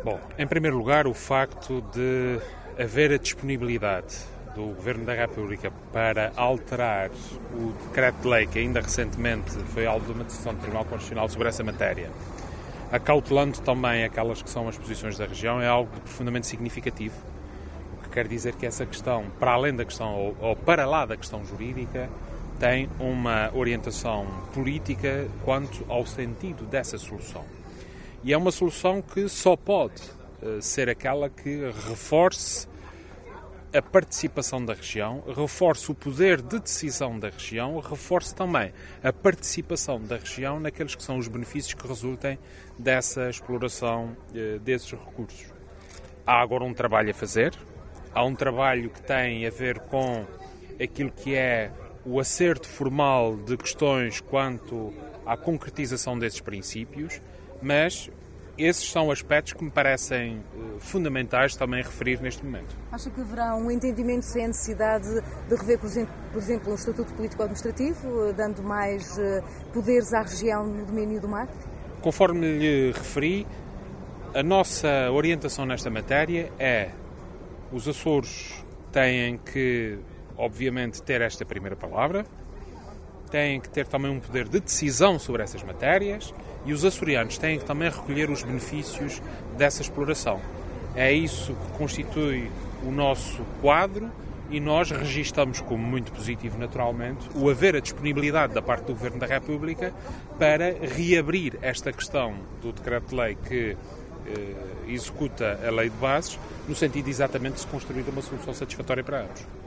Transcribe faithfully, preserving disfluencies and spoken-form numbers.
Bom, em primeiro lugar, o facto de haver a disponibilidade do Governo da República para alterar o decreto-lei que ainda recentemente foi alvo de uma decisão do Tribunal Constitucional sobre essa matéria, acautelando também aquelas que são as posições da região, é algo profundamente significativo. O que quer dizer que essa questão, para além da questão, ou, ou para lá da questão jurídica, tem uma orientação política quanto ao sentido dessa solução. E é uma solução que só pode uh, ser aquela que reforce a participação da região, reforce o poder de decisão da região, reforce também a participação da região naqueles que são os benefícios que resultem dessa exploração uh, desses recursos. Há agora um trabalho a fazer, há um trabalho que tem a ver com aquilo que é o acerto formal de questões quanto à concretização desses princípios, mas esses são aspectos que me parecem uh, fundamentais também referir neste momento. Acha que haverá um entendimento sem a necessidade de rever, por exemplo, por exemplo o Estatuto Político-Administrativo, dando mais uh, poderes à região no domínio do mar? Conforme lhe referi, a nossa orientação nesta matéria é: os Açores têm que, obviamente, ter esta primeira palavra, têm que ter também um poder de decisão sobre essas matérias e os açorianos têm que também recolher os benefícios dessa exploração. É isso que constitui o nosso quadro e nós registamos como muito positivo, naturalmente, o haver a disponibilidade da parte do Governo da República para reabrir esta questão do decreto-lei que eh, executa a lei de bases, no sentido exatamente de se construir uma solução satisfatória para ambos.